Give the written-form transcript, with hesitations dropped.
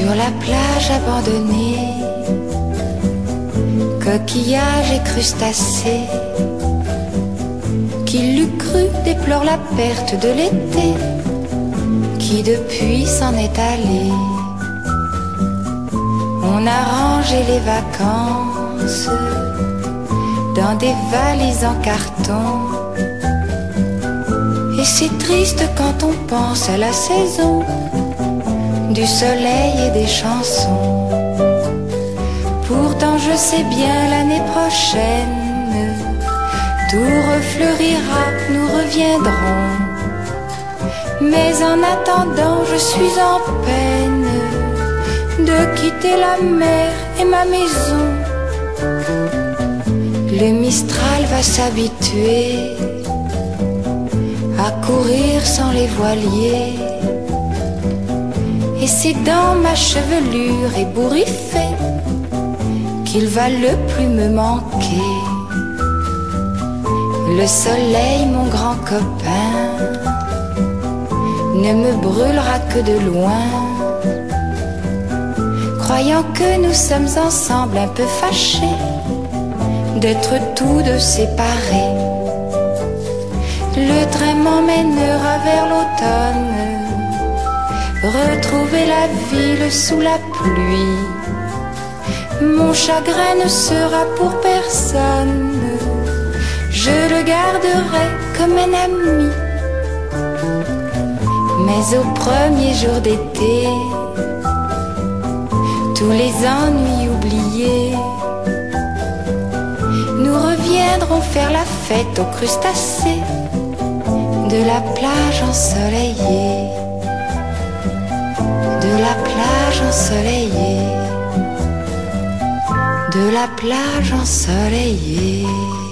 Sur la plage abandonnée, coquillages et crustacés, qui l'eût cru déplore la perte de l'été, qui depuis s'en est allé. On a rangé les vacances dans des valises en carton, et c'est triste quand on pense à la saison du soleil et des chansons. Pourtant je sais bien l'année prochaine tout refleurira, nous reviendrons. Mais en attendant je suis en peine de quitter la mer et ma maison. Le Mistral va s'habituer à courir sans les voiliers, et c'est dans ma chevelure ébouriffée qu'il va le plus me manquer. Le soleil, mon grand copain, ne me brûlera que de loin, croyant que nous sommes ensemble un peu fâchés d'être tous deux séparés. Le train m'emmènera vers l'automne, retrouver la ville sous la pluie. Mon chagrin ne sera pour personne, je le garderai comme un ami. Mais au premier jour d'été, tous les ennuis oubliés, nous reviendrons faire la fête aux crustacés de la plage ensoleillée, de la plage ensoleillée, de la plage ensoleillée.